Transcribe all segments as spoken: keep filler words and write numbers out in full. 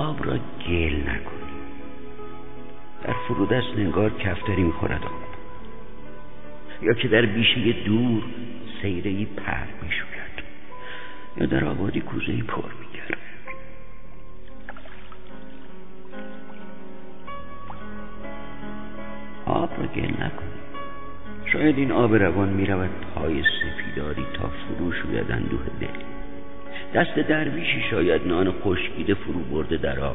آب را گل نکنیم. در فرودست انگار کفتری میخورد آب، یا که در بیشه دور سیره‌ای پر میشوید، یا در آبادی کوزه‌ای پر میگرد. آب را گل نکنیم. شاید این آب روان میرود پای سپیداری تا فرو شوید اندوه دل. دست درویشی شاید نان خشکیده فرو برده در آب.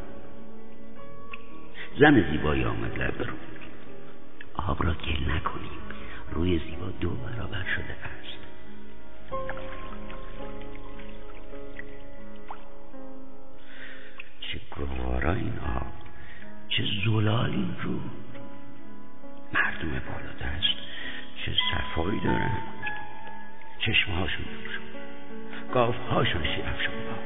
زن زیبایی آمد لب رو. آب را گل نکنیم. روی زیبا دو برابر شده است. چه گوارا این آب، چه زلال این رو. مردم بالا دست چه صفایی دارند. چشمهاشون روشن، گاوهاشون شیرفشان با.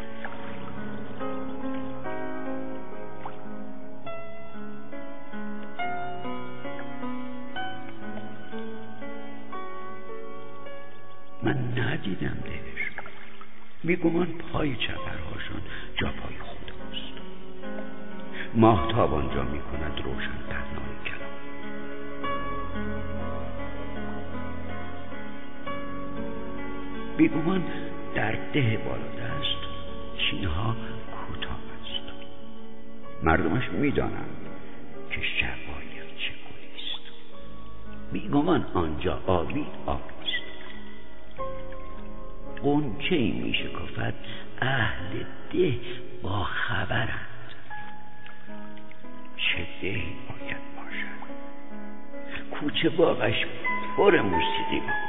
من ندیدم دهشون. میگمان پای چپرهاشون جا پای خداست. ماهتاب آنجا میکند روشن پهنای کلام. بیگمان در ده بالادست چینها کوتاه است. مردمش میدانند که شباید چه گلیست. بیگمان آنجا آبی آبیست. غنچه‌ای میشکافد اهل ده با خبرند. چه دهی باید باشد. کوچه باغش پر موسیقی بود.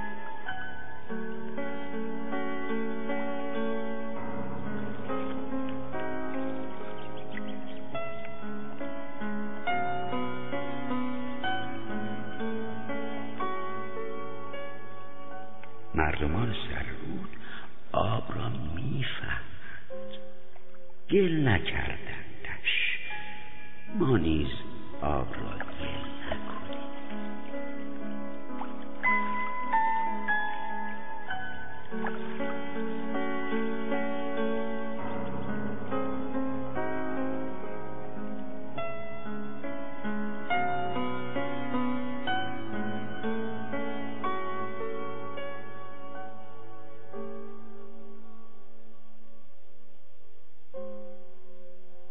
مردمان سررود آب را میفهمند، گل نکردندش. ما نیز آب را گل